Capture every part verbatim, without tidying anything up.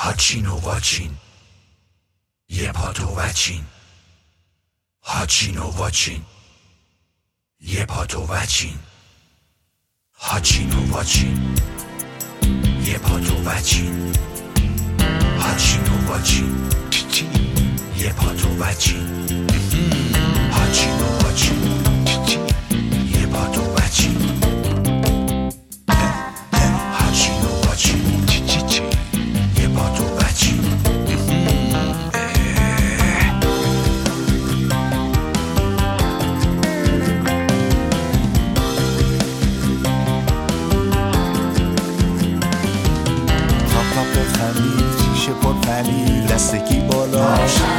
هاچین و واچین یه پاتو وچین هاچین و واچین یه پاتو وچین هاچین و واچین یه پاتو وچین هاچین و واچین یه پاتو وچین هاچین و واچین یه پاتو وچین هاچین و واچین یه پاتو وچین خمیر شیشه پر پنیر دستگی بالا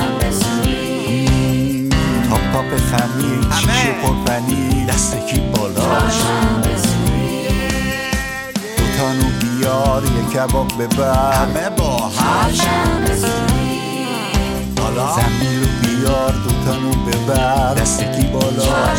تاپ تاپ خمیر شیشه پر پنیر دستگی بالا دو تانو بیار یه کباب ببر همه با هم بالا زنبیلو بیار دو تانو ببر دستگی بالا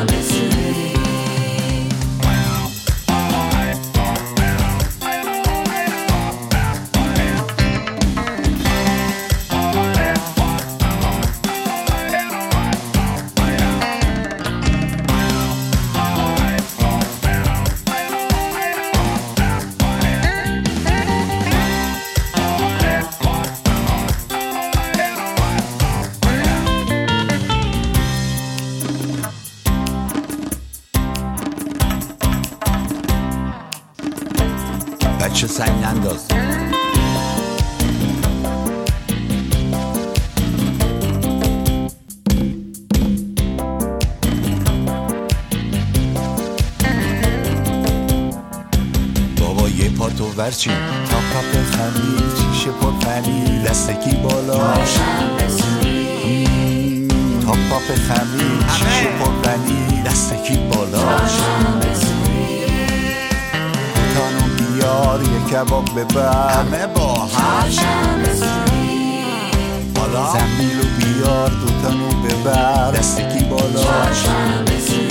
بچه سنگ ننداز بابا یه پاتو ورچین تاپ تاپ خمیر شیشه پر پنیر دستگی بالا تاپ تاپ خمیر شیشه پر پنیر دستگی بالا بیار یه کباب ببر همه با هم بالا زنبیلو بیار دوتانو ببر دستگی بالا